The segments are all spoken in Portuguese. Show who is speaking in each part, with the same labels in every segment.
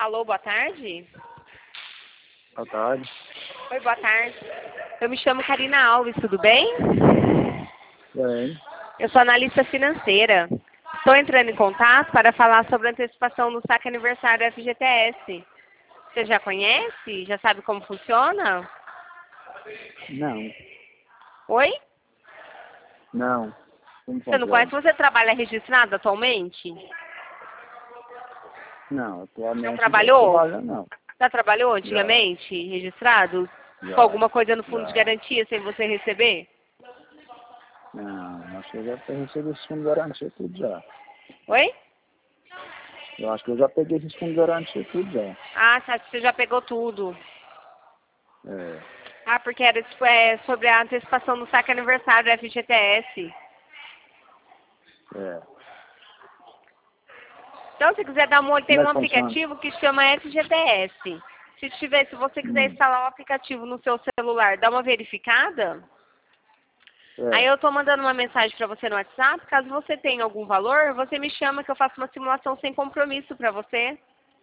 Speaker 1: Alô, boa tarde.
Speaker 2: Boa tarde.
Speaker 1: Oi, boa tarde. Eu me chamo Karina Alves, tudo bem?
Speaker 2: Bem,
Speaker 1: Eu sou analista financeira. Estou entrando em contato para falar sobre a antecipação do saque aniversário FGTS. Você já conhece? Já sabe como funciona?
Speaker 2: não.
Speaker 1: Oi?
Speaker 2: Não. Como
Speaker 1: Você não
Speaker 2: funciona?
Speaker 1: conhece? Você trabalha registrado atualmente?
Speaker 2: Não, atualmente
Speaker 1: Não trabalhou?
Speaker 2: não.
Speaker 1: Já trabalhou antigamente, registrado?
Speaker 2: Já.
Speaker 1: Com alguma coisa no fundo de
Speaker 2: Já.
Speaker 1: garantia sem você receber?
Speaker 2: Não, acho que eu já recebi esse fundo de garantia tudo já.
Speaker 1: Oi?
Speaker 2: Eu acho que eu já peguei esse fundo de garantia tudo já.
Speaker 1: Ah, tá, você já pegou tudo.
Speaker 2: É.
Speaker 1: Ah, porque era sobre a antecipação do saque aniversário do FGTS.
Speaker 2: É.
Speaker 1: Então, se quiser dar uma olhada, tem
Speaker 2: Como é
Speaker 1: um
Speaker 2: que funciona?
Speaker 1: aplicativo que chama FGTS. Se você quiser instalar o aplicativo no seu celular, dá uma verificada. Aí
Speaker 2: É.
Speaker 1: eu tô mandando uma mensagem para você no WhatsApp. Caso você tenha algum valor, você me chama que eu faço uma simulação sem compromisso para você.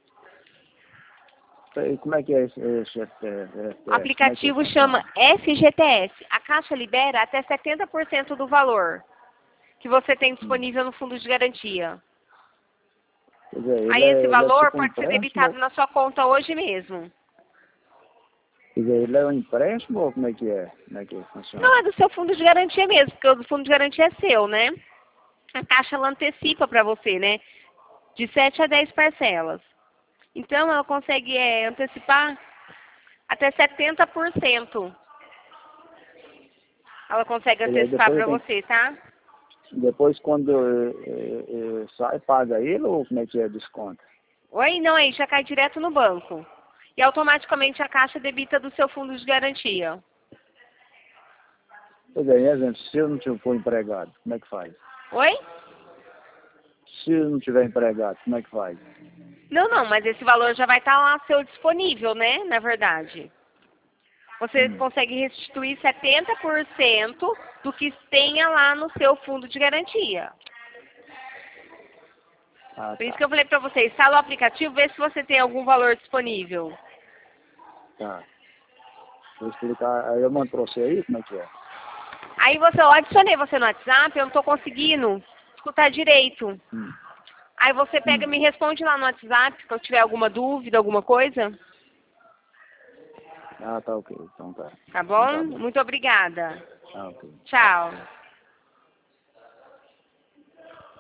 Speaker 2: E como é que é esse
Speaker 1: O aplicativo
Speaker 2: como é que
Speaker 1: chama
Speaker 2: funciona?
Speaker 1: FGTS. A Caixa libera até 70% do valor que você tem
Speaker 2: Hum.
Speaker 1: disponível no fundo de garantia.
Speaker 2: Quer dizer,
Speaker 1: Aí esse
Speaker 2: ele é
Speaker 1: valor
Speaker 2: tipo um
Speaker 1: pode ser
Speaker 2: empréstimo?
Speaker 1: debitado na sua conta hoje mesmo.
Speaker 2: Quer dizer, ele é um empréstimo ou como é que é? Como é que funciona?
Speaker 1: Não, é do seu fundo de garantia mesmo, porque o do fundo de garantia é seu, né? A Caixa ela antecipa para você, né? De 7 a 10 parcelas. Então ela consegue antecipar até 70%. Ela consegue
Speaker 2: Quer dizer,
Speaker 1: antecipar para você, tá?
Speaker 2: depois quando sai, paga ele ou como é que é desconto?
Speaker 1: Oi? Não, aí já cai direto no banco. E automaticamente a Caixa debita do seu fundo de garantia.
Speaker 2: Quer dizer, em exemplo, se eu não for empregado, como é que faz?
Speaker 1: Oi?
Speaker 2: Se eu não tiver empregado, como é que faz?
Speaker 1: Não, mas esse valor já vai estar lá seu disponível, né? Na verdade. Você consegue restituir 70% do que tenha lá no seu fundo de garantia.
Speaker 2: Ah,
Speaker 1: Por isso
Speaker 2: tá.
Speaker 1: que eu falei para você, instala o aplicativo, vê se você tem algum valor disponível.
Speaker 2: Tá. Vou explicar, aí eu mando pra você aí como é que é.
Speaker 1: Aí eu adicionei você no WhatsApp, eu não estou conseguindo escutar direito.
Speaker 2: Hum.
Speaker 1: Aí você pega e me responde lá no WhatsApp, se eu tiver alguma dúvida, alguma coisa.
Speaker 2: Ah, tá ok. Então tá.
Speaker 1: Tá
Speaker 2: Então
Speaker 1: bom?
Speaker 2: tá bom.
Speaker 1: Muito obrigada.
Speaker 2: Ah, ok.
Speaker 1: Tchau.